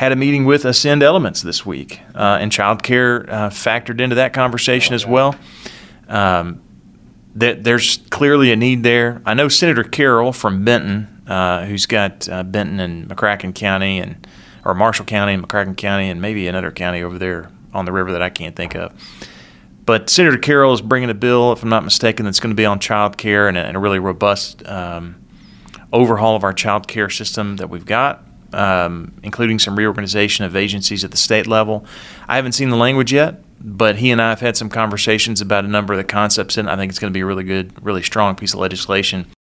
had a meeting with Ascend Elements this week, and child care factored into that conversation as well. There's clearly a need there. I know Senator Carroll from Benton, who's got Benton and McCracken County, or Marshall County and McCracken County, and maybe another county over there on the river that I can't think of. But Senator Carroll is bringing a bill, if I'm not mistaken, that's going to be on child care and a really robust overhaul of our child care system that we've got, including some reorganization of agencies at the state level. I haven't seen the language yet, but he and I have had some conversations about a number of the concepts, and I think it's going to be a really good, really strong piece of legislation.